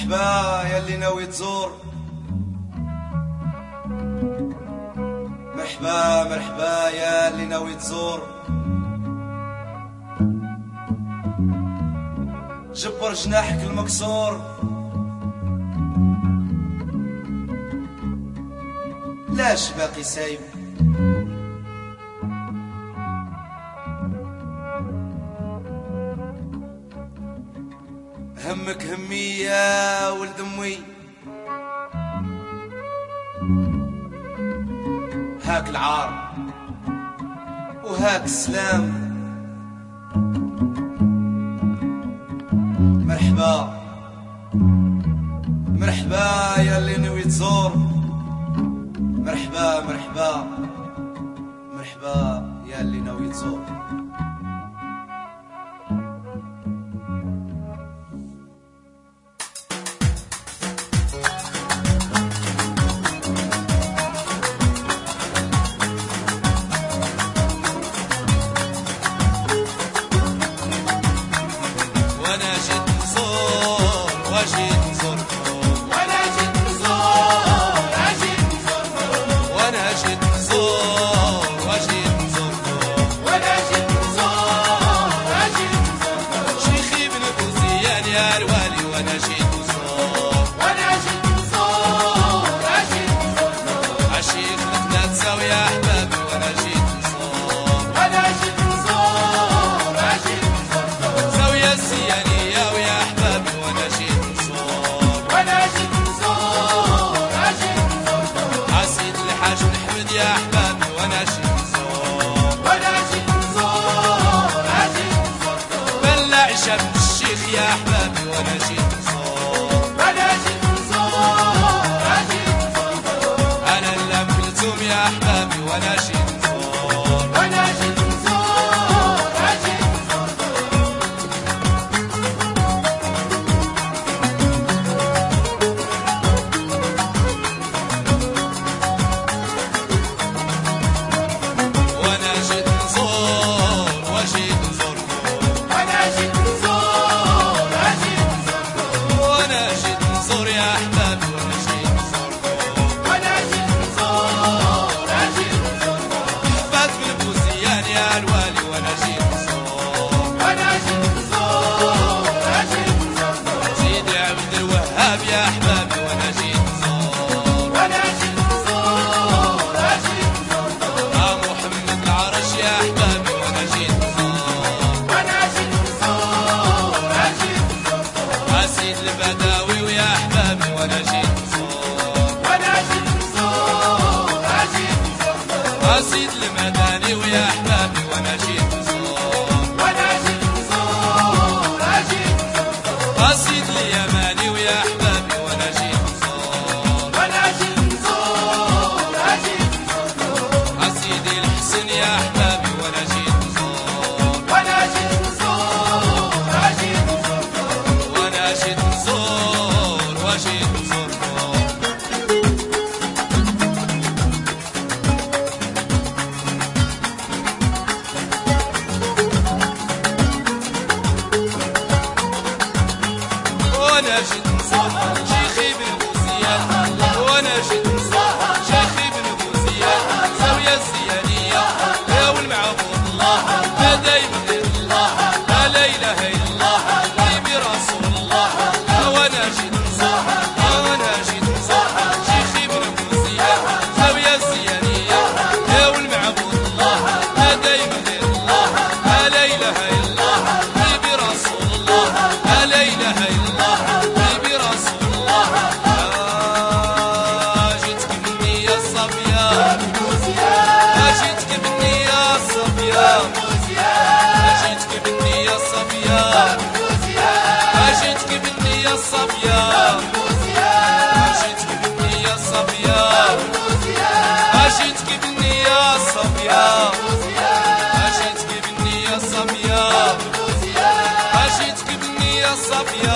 مرحبا يا اللي ناوي تزور، مرحبا مرحبا يا اللي ناوي تزور. جبر جناحك المكسور، لاش باقي سايب؟ همك همي يا ولد امي، هاك العار وهاك السلام. مرحبا مرحبا يا اللي ناوي تزور، مرحبا مرحبا مرحبا يا اللي ناوي تزور. يا احبابي وانا جيت نزور، وانا جيت نزور، جيت نزور. انا اللي قبلتهم يا احبابي وانا جيت نزور، وانا جيت نزور، جيت نزور. وانا جيت نزور وجيت نزور، وانا جيت البداوي ويا احبابي وانا جيت نزور، وانا جيت نزور، جيت نزور. اسيد المداني ويا احبابي وانا جيت نزور، وانا جيت نزور، جيت نزور. اسيد اليماني ويا احبابي وانا جيت نزور، وانا جيت نزور، جيت نزور. اسيدي الحسن يا احبابي وانا جيت نزور، وانا جيت نزور، جيت نزور. وانا جيت وجيت نزور. وانا جيت نزور شيخي بن بوزيان، وانا جيت نزور شيخي بن بوزيان. زاوية الزيانية يا والمعبود الله، ما دايما غير الله، لا اله الا الله، حبيبي رسول الله. وانا جيت صبيا